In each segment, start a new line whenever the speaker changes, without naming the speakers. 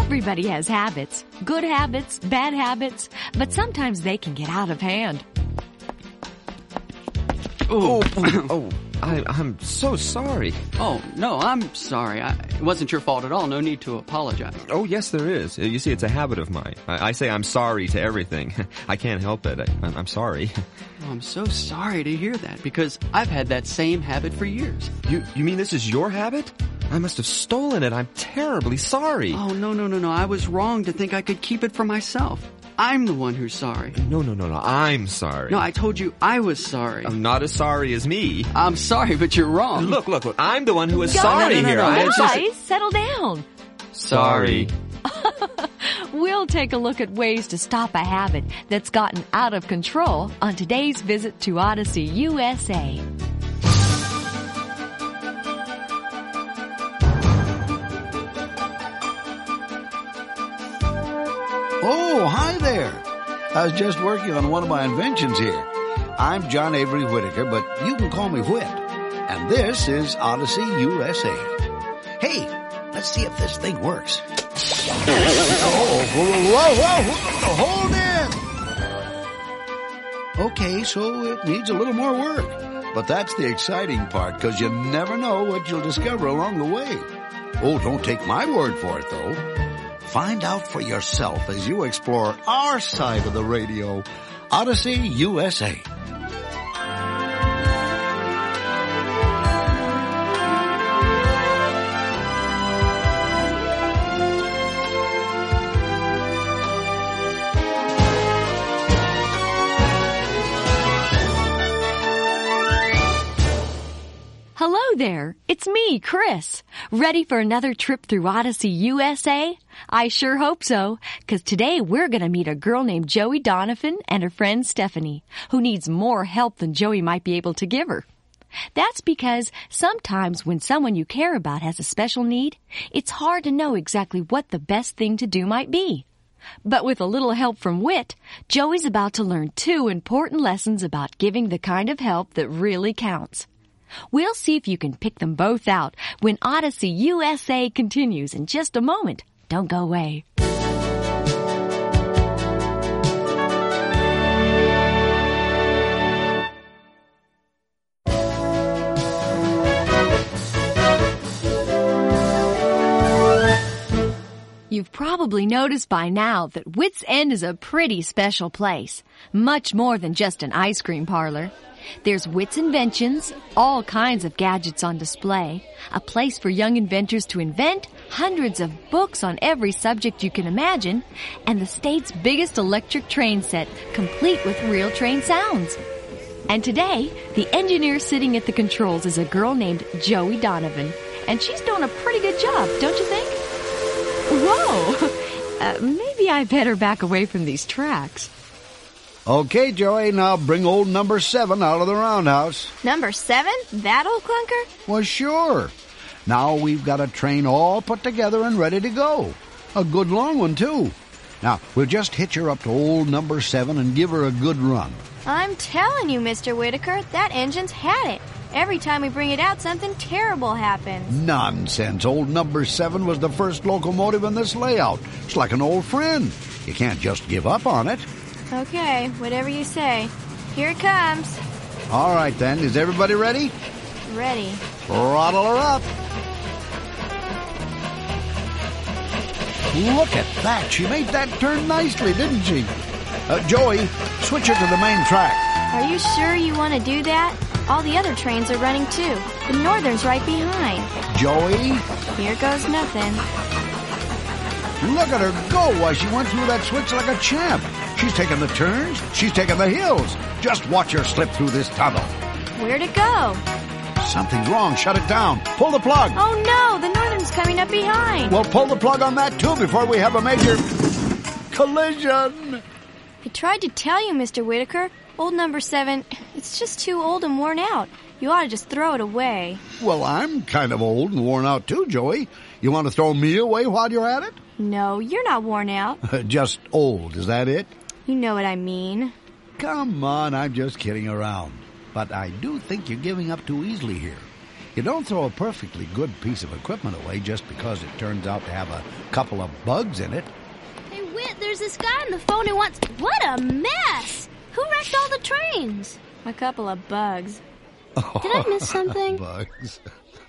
Everybody has habits. Good habits, bad habits, but sometimes they can get out of hand.
I'm so sorry.
Oh, no, I'm sorry. It wasn't your fault at all. No need to apologize.
Oh, yes, there is. You see, it's a habit of mine. I say I'm sorry to everything. I can't help it. I'm sorry.
Oh, I'm so sorry to hear that, because I've had that same habit for years.
You mean this is your habit? I must have stolen it. I'm terribly sorry.
Oh, no. I was wrong to think I could keep it for myself. I'm the one who's sorry.
No. I'm sorry.
No, I told you I was sorry.
I'm not as sorry as me.
I'm sorry, but you're wrong.
Look. I'm the one who is sorry here.
Guys, settle down.
Sorry.
We'll take a look at ways to stop a habit that's gotten out of control on today's visit to Odyssey USA.
Oh, hi there. I was just working on one of my inventions here. I'm John Avery Whittaker, but you can call me Whit. And this is Odyssey USA. Hey, let's see if this thing works. Whoa, hold it! Okay, so it needs a little more work. But that's the exciting part, because you never know what you'll discover along the way. Oh, don't take my word for it, though. Find out for yourself as you explore our side of the radio, Odyssey USA.
Hello there, it's me, Chris. Ready for another trip through Odyssey USA? I sure hope so, 'cause today we're gonna meet a girl named Joey Donovan and her friend Stephanie, who needs more help than Joey might be able to give her. That's because sometimes when someone you care about has a special need, it's hard to know exactly what the best thing to do might be. But with a little help from Whit, Joey's about to learn 2 important lessons about giving the kind of help that really counts. We'll see if you can pick them both out when Odyssey USA continues in just a moment. Don't go away. You've probably noticed by now that Whit's End is a pretty special place, much more than just an ice cream parlor. There's Whit's Inventions, all kinds of gadgets on display, a place for young inventors to invent, hundreds of books on every subject you can imagine, and the state's biggest electric train set, complete with real train sounds. And today, the engineer sitting at the controls is a girl named Joey Donovan, and she's doing a pretty good job, don't you think? Whoa! Maybe I better back away from these tracks.
Okay, Joey, now bring old number 7 out of the roundhouse.
Number 7? That old clunker?
Well, sure. Now we've got a train all put together and ready to go. A good long one, too. Now, we'll just hitch her up to old number 7 and give her a good run.
I'm telling you, Mr. Whittaker, that engine's had it. Every time we bring it out, something terrible happens.
Nonsense. Old number 7 was the first locomotive in this layout. It's like an old friend. You can't just give up on it.
Okay, whatever you say. Here it comes.
All right, then. Is everybody ready?
Ready.
Throttle her up. Look at that. She made that turn nicely, didn't she? Joey, switch her to the main track.
Are you sure you want to do that? All the other trains are running, too. The Northern's right behind.
Joey?
Here goes nothing.
Look at her go while she went through that switch like a champ. She's taking the turns. She's taking the hills. Just watch her slip through this tunnel.
Where'd it go?
Something's wrong. Shut it down. Pull the plug.
Oh, no. The Northern's coming up behind.
Well, pull the plug on that, too, before we have a major collision.
I tried to tell you, Mr. Whittaker. Old number 7, it's just too old and worn out. You ought to just throw it away.
Well, I'm kind of old and worn out, too, Joey. You want to throw me away while you're at it?
No, you're not worn out.
Just old, is that it?
You know what I mean.
Come on, I'm just kidding around. But I do think you're giving up too easily here. You don't throw a perfectly good piece of equipment away just because it turns out to have a couple of bugs in it.
Hey, Whit, there's this guy on the phone who wants... What a mess! Who wrecked all the trains?
A couple of bugs.
Did I miss something?
Bugs.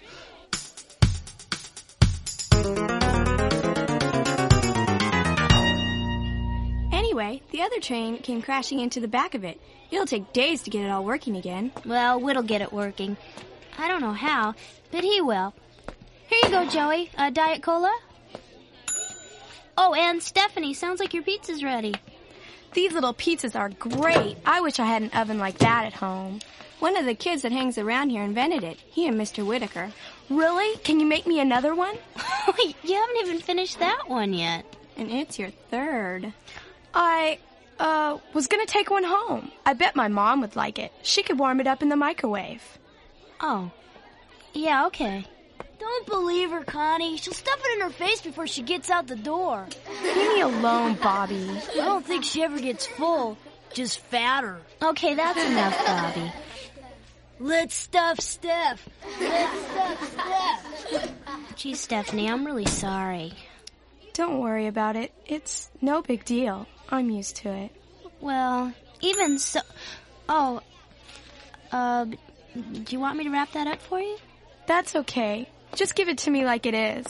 Anyway, the other train came crashing into the back of it. It'll take days to get it all working again.
Well, Whit'll get it working. I don't know how, but he will. Here you go, Joey. A Diet Cola? Oh, and Stephanie, sounds like your pizza's ready.
These little pizzas are great. I wish I had an oven like that at home. One of the kids that hangs around here invented it. He and Mr. Whitaker. Really? Can you make me another one?
You haven't even finished that one yet.
And it's your third. I was gonna take one home. I bet my mom would like it. She could warm it up in the microwave.
Oh. Yeah, okay.
Don't believe her, Connie. She'll stuff it in her face before she gets out the door.
Leave me alone, Bobby.
I don't think she ever gets full, just fatter.
Okay, that's enough, Bobby.
Let's stuff Steph. Let's stuff Steph.
Gee, Stephanie, I'm really sorry.
Don't worry about it. It's no big deal. I'm used to it.
Well, even so... Oh, do you want me to wrap that up for you?
That's okay. Just give it to me like it is.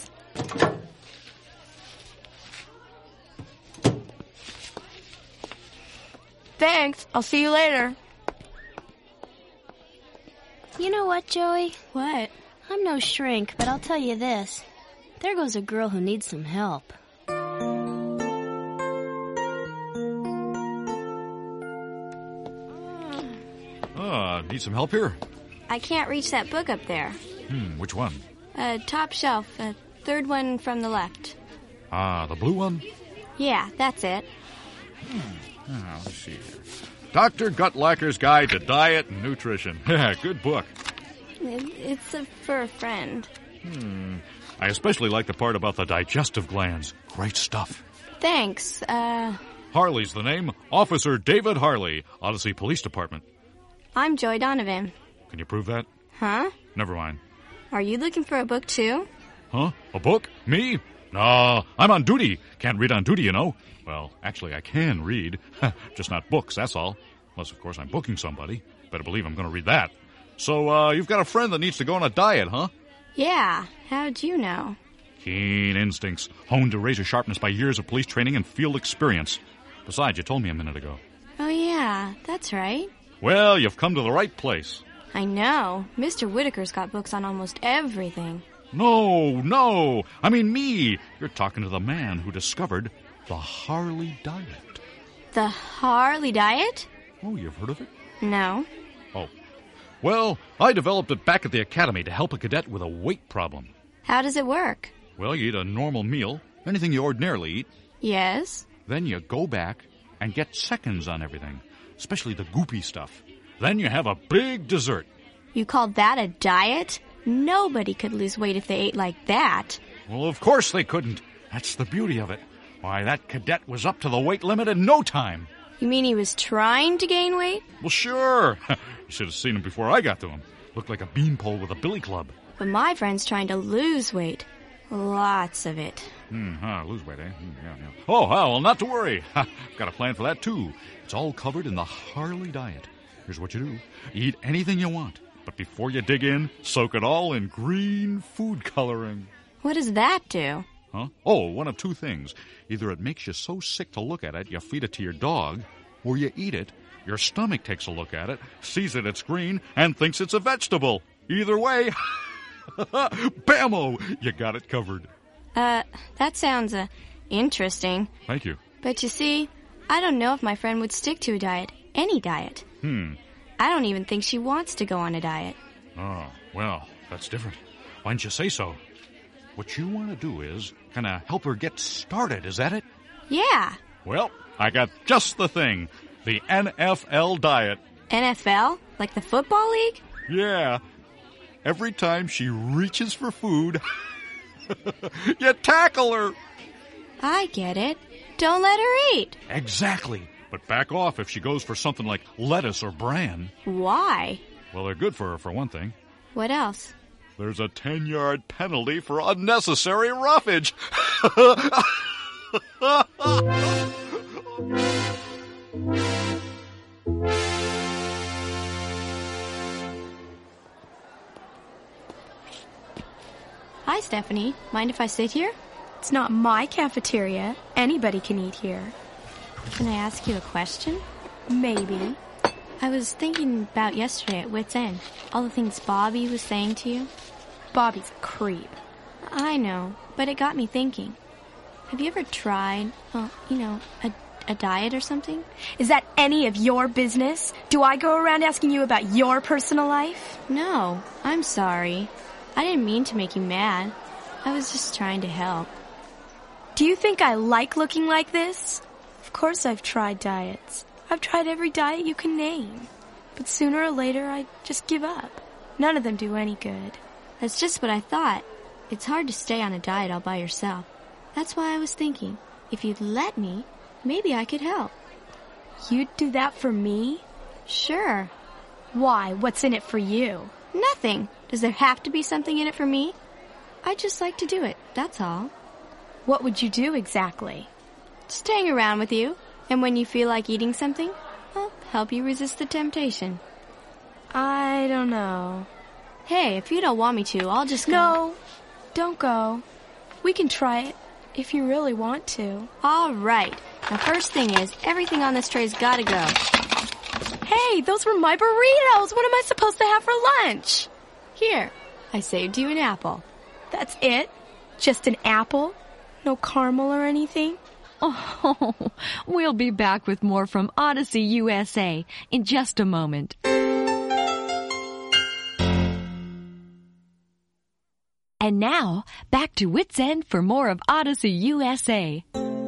Thanks. I'll see you later.
You know what, Joey?
What?
I'm no shrink, but I'll tell you this. There goes a girl who needs some help.
Need some help here?
I can't reach that book up there.
Which one?
Top shelf. Third one from the left.
The blue one?
Yeah, that's it.
Let's see here. Dr. Gutlacker's Guide to Diet and Nutrition. Good book.
It's for a friend.
I especially like the part about the digestive glands. Great stuff.
Thanks.
Harley's the name. Officer David Harley, Odyssey Police Department.
I'm Joy Donovan.
Can you prove that?
Huh?
Never mind.
Are you looking for a book, too?
Huh? A book? Me? No, I'm on duty. Can't read on duty, you know. Well, actually, I can read. Just not books, that's all. Unless, of course, I'm booking somebody. Better believe I'm going to read that. So, you've got a friend that needs to go on a diet, huh?
Yeah. How'd you know?
Keen instincts, honed to razor sharpness by years of police training and field experience. Besides, you told me a minute ago.
Oh, yeah. That's right.
Well, you've come to the right place.
I know. Mr. Whitaker's got books on almost everything.
No. I mean me. You're talking to the man who discovered the Harley diet.
The Harley diet?
Oh, you've heard of it?
No.
Oh. Well, I developed it back at the academy to help a cadet with a weight problem.
How does it work?
Well, you eat a normal meal, anything you ordinarily eat.
Yes.
Then you go back and get seconds on everything, especially the goopy stuff. Then you have a big dessert.
You call that a diet? Nobody could lose weight if they ate like that.
Well, of course they couldn't. That's the beauty of it. Why, that cadet was up to the weight limit in no time.
You mean he was trying to gain weight?
Well, sure. You should have seen him before I got to him. Looked like a beanpole with a billy club.
But my friend's trying to lose weight. Lots of it.
Lose weight, eh? Yeah. Oh, well, not to worry. Got a plan for that, too. It's all covered in the Harley diet. Here's what you do. Eat anything you want. But before you dig in, soak it all in green food coloring.
What does that do?
Huh? Oh, one of two things. Either it makes you so sick to look at it, you feed it to your dog, or you eat it, your stomach takes a look at it, sees that it's green, and thinks it's a vegetable. Either way, bammo, you got it covered.
That sounds, interesting.
Thank you.
But you see, I don't know if my friend would stick to a diet. Any diet. I don't even think she wants to go on a diet.
Oh, well, that's different. Why didn't you say so? What you want to do is kind of help her get started, is that it?
Yeah.
Well, I got just the thing. The NFL diet.
NFL? Like the football league?
Yeah. Every time she reaches for food, you tackle her.
I get it. Don't let her eat.
Exactly. But back off if she goes for something like lettuce or bran.
Why?
Well, they're good for her, for one thing.
What else?
There's a 10-yard penalty for unnecessary roughage.
Hi, Stephanie. Mind if I sit here? It's not my cafeteria. Anybody can eat here. Can I ask you a question? Maybe. I was thinking about yesterday at Wits End. All the things Bobby was saying to you. Bobby's a creep. I know, but it got me thinking. Have you ever tried, a diet or something? Is that any of your business? Do I go around asking you about your personal life? No, I'm sorry. I didn't mean to make you mad. I was just trying to help. Do you think I like looking like this? Of course I've tried diets. I've tried every diet you can name. But sooner or later, I just give up. None of them do any good. That's just what I thought. It's hard to stay on a diet all by yourself. That's why I was thinking, if you'd let me, maybe I could help. You'd do that for me? Sure. Why? What's in it for you? Nothing. Does there have to be something in it for me? I'd just like to do it, that's all. What would you do exactly? Just hang around with you. And when you feel like eating something, I'll help you resist the temptation. I don't know. Hey, if you don't want me to, I'll just go. No, don't go. We can try it if you really want to. All right. The first thing is, everything on this tray's gotta go. Hey, those were my burritos. What am I supposed to have for lunch? Here, I saved you an apple. That's it? Just an apple? No caramel or anything?
Oh, we'll be back with more from Odyssey USA in just a moment. And now, back to Wits End for more of Odyssey USA.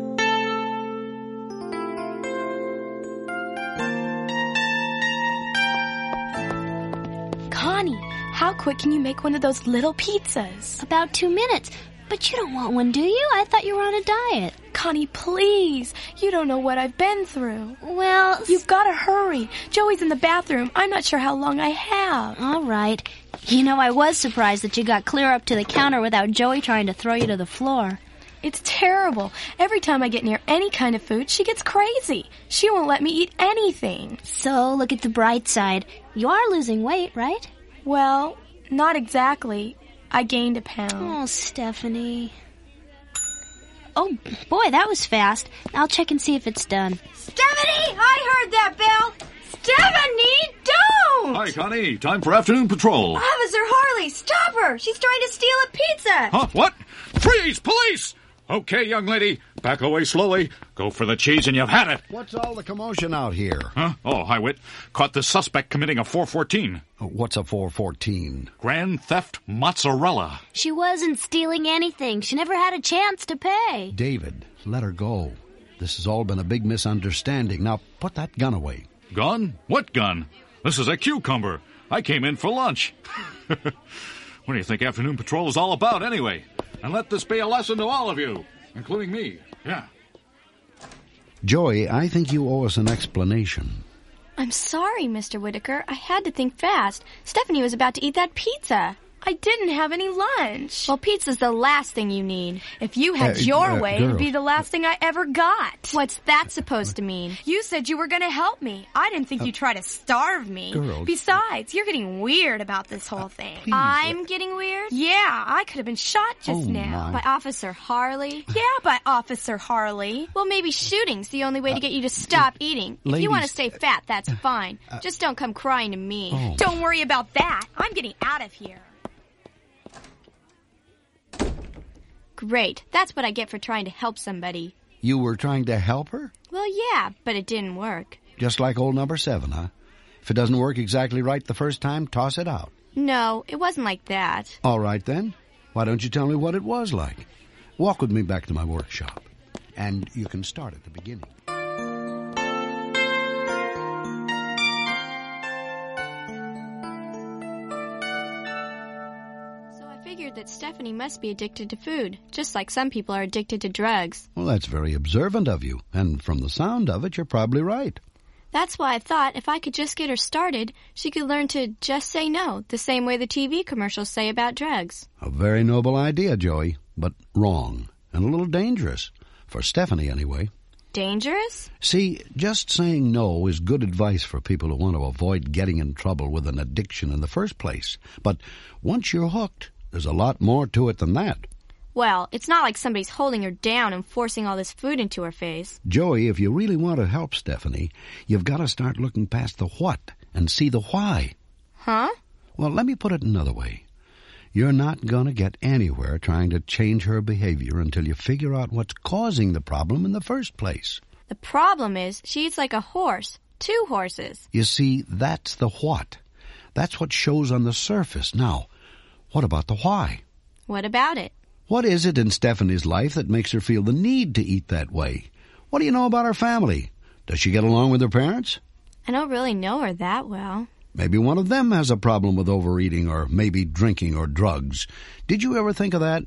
Connie, how quick can you make one of those little pizzas?
About 2 minutes. But you don't want one, do you? I thought you were on a diet.
Connie, please. You don't know what I've been through.
Well,
you've got to hurry. Joey's in the bathroom. I'm not sure how long I have.
All right. You know, I was surprised that you got clear up to the counter without Joey trying to throw you to the floor.
It's terrible. Every time I get near any kind of food, she gets crazy. She won't let me eat anything.
So, look at the bright side. You are losing weight, right?
Well, not exactly. I gained a pound.
Oh, Stephanie. Oh, boy, that was fast. I'll check and see if it's done.
Stephanie! I heard that bell! Stephanie, don't!
Hi, Connie. Time for afternoon patrol.
Officer Harley, stop her! She's trying to steal a pizza!
Huh? What? Freeze! Police! Okay, young lady. Back away slowly. Go for the cheese and you've had it.
What's all the commotion out here?
Huh? Oh, hi, Whit. Caught the suspect committing a 414.
What's a 414?
Grand theft mozzarella.
She wasn't stealing anything. She never had a chance to pay.
David, let her go. This has all been a big misunderstanding. Now, put that gun away.
Gun? What gun? This is a cucumber. I came in for lunch. What do you think afternoon patrol is all about, anyway? And let this be a lesson to all of you, including me. Yeah.
Joey, I think you owe us an explanation.
I'm sorry, Mr. Whitaker. I had to think fast. Stephanie was about to eat that pizza. I didn't have any lunch. Well, pizza's the last thing you need. If you had your way,
girl.
it'd be the last thing I ever got. What's that supposed to mean? You said you were going to help me. I didn't think you'd try to starve me.
Girl.
Besides, you're getting weird about this whole thing.
Please,
I'm getting weird? Yeah, I could have been shot just now.
My.
By Officer Harley? Yeah, by Officer Harley. Well, maybe shooting's the only way to get you to stop eating. If you want to stay fat, that's fine. Just don't come crying to me.
Oh.
Don't worry about that. I'm getting out of here. Great. That's what I get for trying to help somebody.
You were trying to help her?
Well, yeah, but it didn't work.
Just like old number 7, huh? If it doesn't work exactly right the first time, toss it out.
No, it wasn't like that.
All right, then. Why don't you tell me what it was like? Walk with me back to my workshop. And you can start at the beginning.
That Stephanie must be addicted to food, just like some people are addicted to drugs.
Well, that's very observant of you. And from the sound of it, you're probably right.
That's why I thought if I could just get her started, she could learn to just say no, the same way the TV commercials say about drugs.
A very noble idea, Joey, but wrong, and a little dangerous. For Stephanie, anyway.
Dangerous?
See, just saying no is good advice for people who want to avoid getting in trouble with an addiction in the first place. But once you're hooked, there's a lot more to it than that.
Well, it's not like somebody's holding her down and forcing all this food into her face.
Joey, if you really want to help Stephanie, you've got to start looking past the what and see the why.
Huh?
Well, let me put it another way. You're not going to get anywhere trying to change her behavior until you figure out what's causing the problem in the first place.
The problem is she eats like a horse. 2 horses.
You see, that's the what. That's what shows on the surface. Now, what about the why?
What about it?
What is it in Stephanie's life that makes her feel the need to eat that way? What do you know about her family? Does she get along with her parents?
I don't really know her that well.
Maybe one of them has a problem with overeating or maybe drinking or drugs. Did you ever think of that?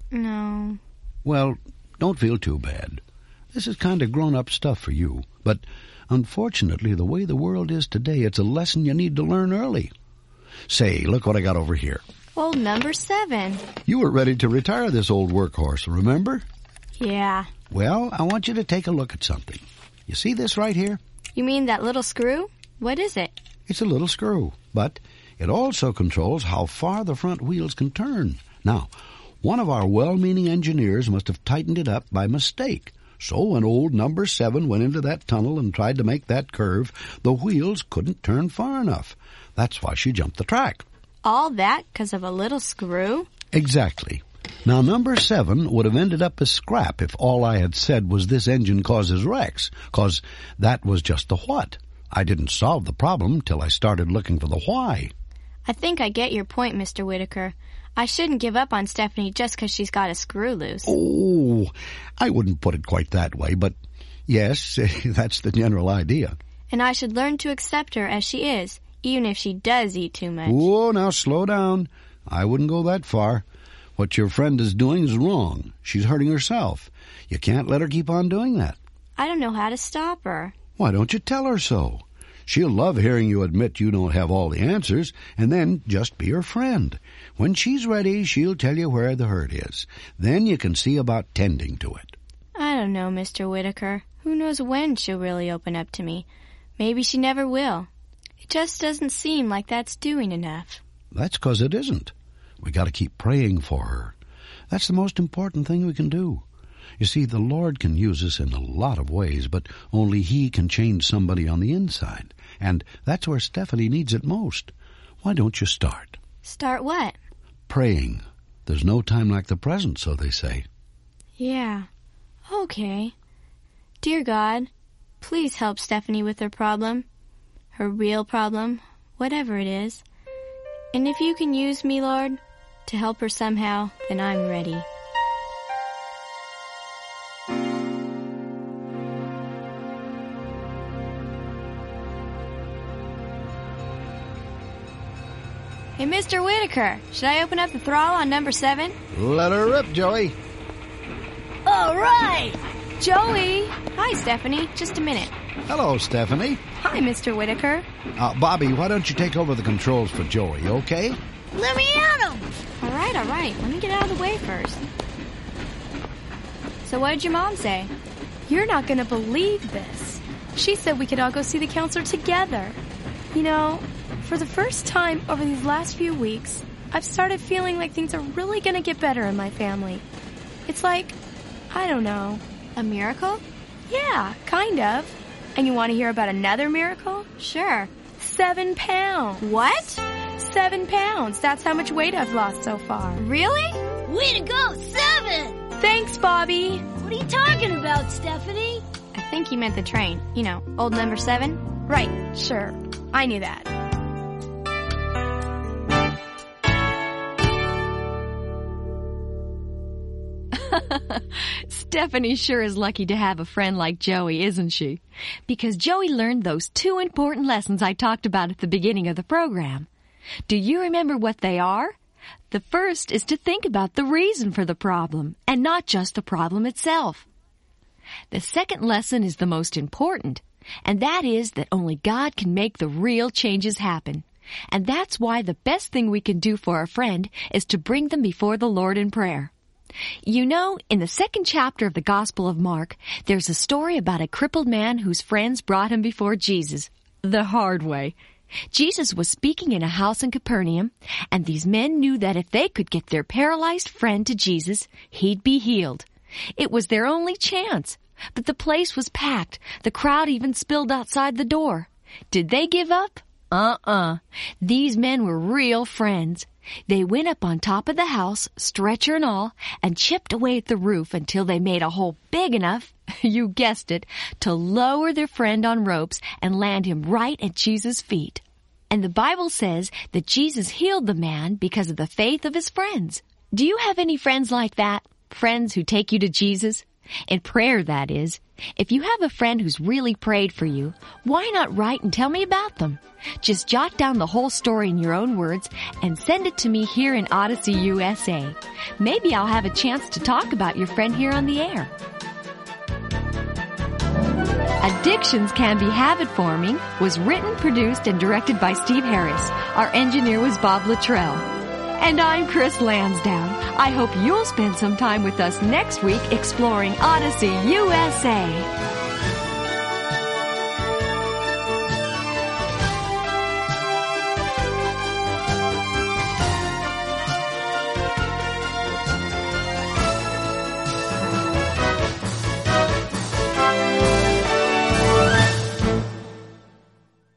No.
Well, don't feel too bad. This is kind of grown-up stuff for you. But unfortunately, the way the world is today, it's a lesson you need to learn early. Say, look what I got over here.
Old number 7.
You were ready to retire this old workhorse, remember?
Yeah.
Well, I want you to take a look at something. You see this right here?
You mean that little screw? What is it?
It's a little screw, but it also controls how far the front wheels can turn. Now, one of our well-meaning engineers must have tightened it up by mistake. So when old number 7 went into that tunnel and tried to make that curve, the wheels couldn't turn far enough. That's why she jumped the track.
All that because of a little screw?
Exactly. Now, number 7 would have ended up as scrap if all I had said was this engine causes wrecks, 'cause that was just the what. I didn't solve the problem till I started looking for the why.
I think I get your point, Mr. Whitaker. I shouldn't give up on Stephanie just 'cause she's got a screw loose.
Oh, I wouldn't put it quite that way, but yes, that's the general idea.
And I should learn to accept her as she is, even if she does eat too much.
Oh, now slow down. I wouldn't go that far. What your friend is doing is wrong. She's hurting herself. You can't let her keep on doing that.
I don't know how to stop her.
Why don't you tell her so? She'll love hearing you admit you don't have all the answers, and then just be her friend. When she's ready, she'll tell you where the hurt is. Then you can see about tending to it.
I don't know, Mr. Whitaker. Who knows when she'll really open up to me? Maybe she never will. It just doesn't seem like that's doing enough.
That's 'cause it isn't. We got to keep praying for her. That's the most important thing we can do. You see, the Lord can use us in a lot of ways, but only He can change somebody on the inside. And that's where Stephanie needs it most. Why don't you start?
Start what?
Praying. There's no time like the present, so they say.
Yeah. Okay. Dear God, please help Stephanie with her problem. Her real problem, whatever it is. And if you can use me, Lord, to help her somehow, then I'm ready. Hey, Mr. Whitaker, should I open up the throttle on number 7?
Let her rip, Joey.
All right.
Joey! Hi, Stephanie. Just a minute.
Hello, Stephanie.
Hi, Mr. Whitaker.
Bobby, why don't you take over the controls for Joey, okay?
Let me at him.
All right. Let me get out of the way first. So what did your mom say?
You're not going to believe this. She said we could all go see the counselor together. You know, for the first time over these last few weeks, I've started feeling like things are really going to get better in my family. It's like, I don't know.
A miracle?
Yeah, kind of. And you want to hear about another miracle?
Sure.
7 pounds.
What?
7 pounds. That's how much weight I've lost so far.
Really?
Way to go, 7!
Thanks, Bobby.
What are you talking about, Stephanie?
I think he meant the train. You know, old number 7.
Right, sure. I knew that.
Stephanie sure is lucky to have a friend like Joey, isn't she? Because Joey learned those 2 important lessons I talked about at the beginning of the program. Do you remember what they are? The first is to think about the reason for the problem, and not just the problem itself. The second lesson is the most important. and that is that only God can make the real changes happen. And that's why the best thing we can do for a friend is to bring them before the Lord in prayer. You know, in the 2nd chapter of the Gospel of Mark, there's a story about a crippled man whose friends brought him before Jesus, the hard way. Jesus was speaking in a house in Capernaum, and these men knew that if they could get their paralyzed friend to Jesus, he'd be healed. It was their only chance. But the place was packed. The crowd even spilled outside the door. Did they give up? These men were real friends. They went up on top of the house, stretcher and all, and chipped away at the roof until they made a hole big enough, you guessed it, to lower their friend on ropes and land him right at Jesus' feet. And the Bible says that Jesus healed the man because of the faith of his friends. Do you have any friends like that? Friends who take you to Jesus? In prayer, that is. If you have a friend who's really prayed for you, why not write and tell me about them? Just jot down the whole story in your own words and send it to me here in Odyssey, USA. Maybe I'll have a chance to talk about your friend here on the air. Addictions Can Be Habit-Forming was written, produced, and directed by Steve Harris. Our engineer was Bob Luttrell. And I'm Chris Lansdowne. I hope you'll spend some time with us next week exploring Odyssey USA.